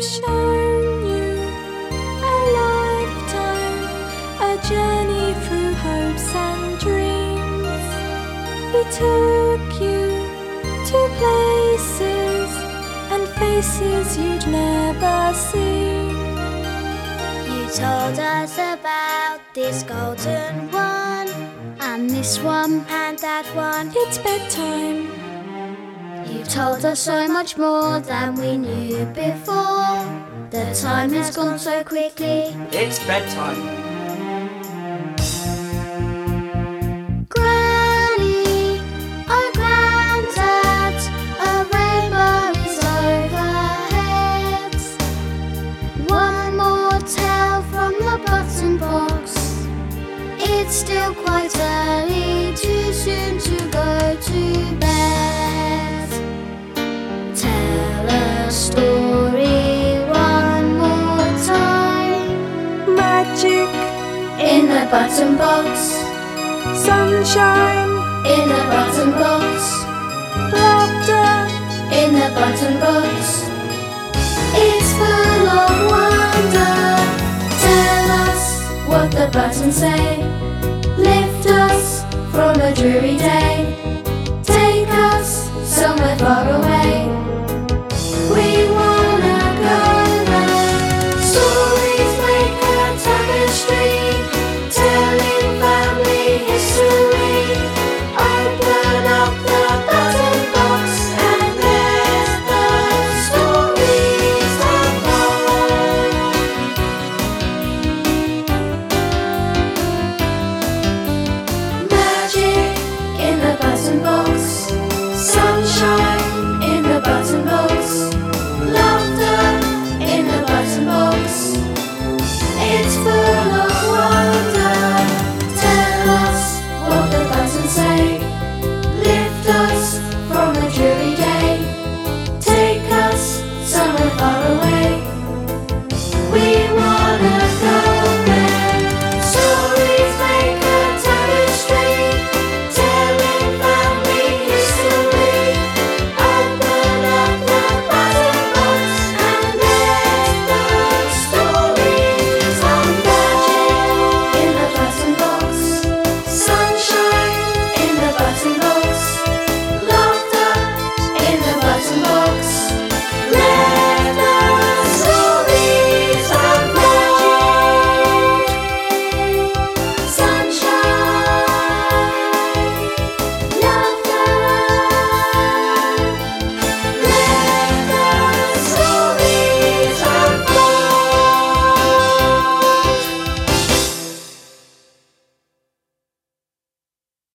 shown you a lifetime, a journey through hopes and dreams. We took you to places and faces you'd never seen. You told us about this golden one, and this one, and that one. It's bedtime. You told us so much more than we knew before. The time has gone so quickly. It's bedtime. Granny, oh Grandad, a rainbow is overhead. One more tale from the button box. It's still quite early, too soon to go to bed. Tell a story one more time. Magic In the button box. sunshine, In the button box. laughter. In the button box. It's full of wonder. Tell us what the buttons say. Lift us from a dreary day. Take us somewhere far away.